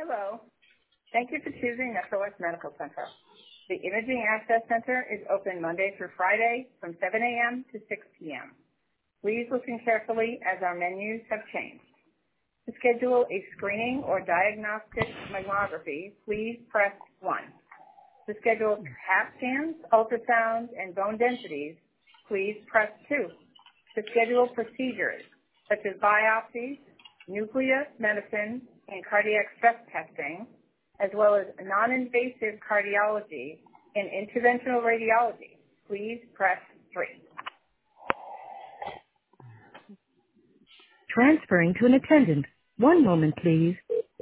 Hello. Thank you for choosing Metro West Medical Center. The Imaging Access Center is open Monday through Friday from 7 a.m. to 6 p.m. Please listen carefully as our menus have changed. To schedule a screening or diagnostic mammography, please press 1. To schedule CAT scans, ultrasounds, and bone densities, please press 2. To schedule procedures such as biopsies, nuclear medicine, and cardiac stress testing, as well as non-invasive cardiology and interventional radiology, please press 3. Transferring to an attendant. One moment, please.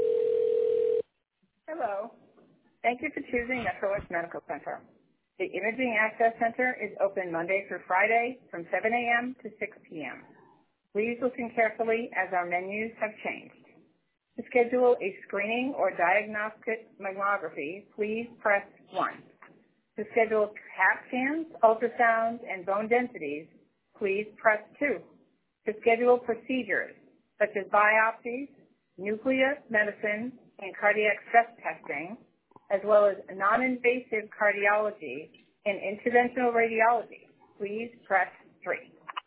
Hello. Thank you for choosing Metro West Medical Center. The Imaging Access Center is open Monday through Friday from 7 a.m. to 6 p.m. Please listen carefully as our menus have changed. To schedule a screening or diagnostic mammography, please press 1. To schedule CAT scans, ultrasounds, and bone densities, please press 2. To schedule procedures such as biopsies, nuclear medicine, and cardiac stress testing, as well as non-invasive cardiology and interventional radiology, please press 3.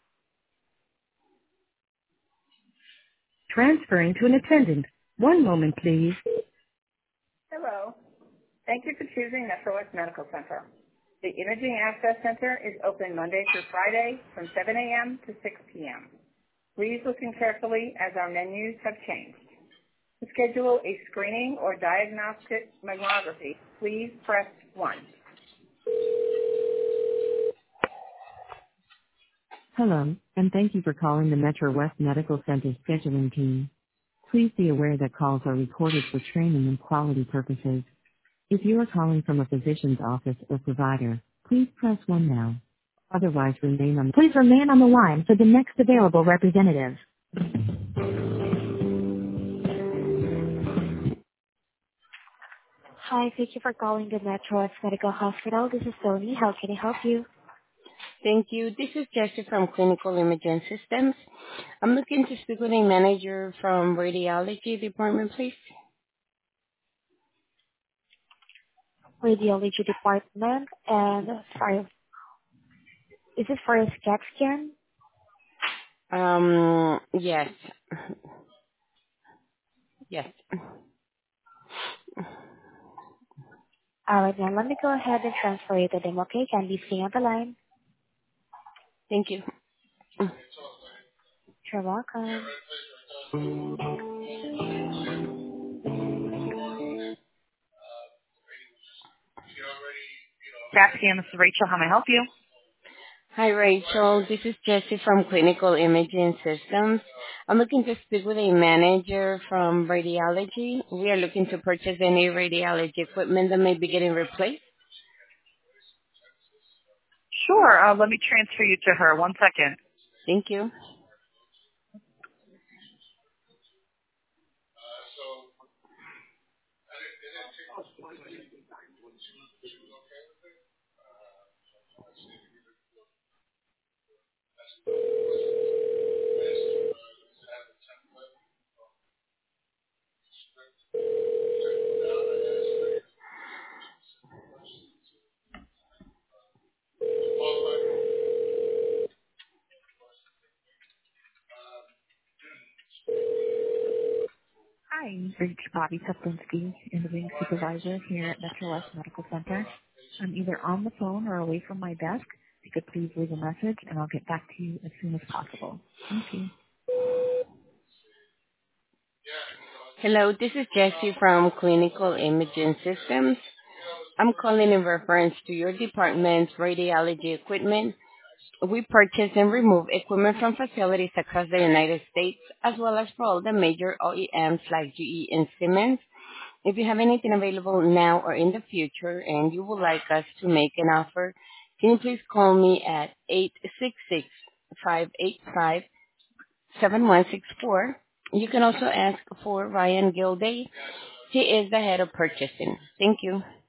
Transferring to an attendant. One moment, please. Hello. Thank you for choosing Metro West Medical Center. The Imaging Access Center is open Monday through Friday from 7 a.m. to 6 p.m. Please listen carefully as our menus have changed. To schedule a screening or diagnostic mammography, please press 1. Hello, and thank you for calling the Metro West Medical Center scheduling team. Please be aware that calls are recorded for training and quality purposes. If you are calling from a physician's office or provider, please press 1 now. Otherwise, please remain on the line for the next available representative. Hi, thank you for calling the Metro West Medical Hospital. This is Tony. How can I help you? Thank you. This is Jessie from Clinical Imaging Systems. I'm looking to speak with a manager from radiology department, please. Radiology department, and sorry, is it for a CAT scan? Yes. Yes. All right, now let me go ahead and transfer you to them, okay? Kindly stay on the line. Thank you. You're welcome. CAT scan, this is Rachel. How may I help you? Hi, Rachel. This is Jessie from Clinical Imaging Systems. I'm looking to speak with a manager from radiology. We are looking to purchase any radiology equipment that may be getting replaced. Sure. Let me transfer you to her. 1 second. Thank you. Hi, you've reached Bobby Teplinsky, Imaging Supervisor here at Metro West Medical Center. I'm either on the phone or away from my desk. If you could please leave a message, and I'll get back to you as soon as possible. Thank you. Hello, this is Jessie from Clinical Imaging Systems. I'm calling in reference to your department's radiology equipment. We purchase and remove equipment from facilities across the United States, as well as for all the major OEMs like GE and Siemens. If you have anything available now or in the future and you would like us to make an offer, can you please call me at 866-585-7164. You can also ask for Ryan Gilday. He is the head of purchasing. Thank you.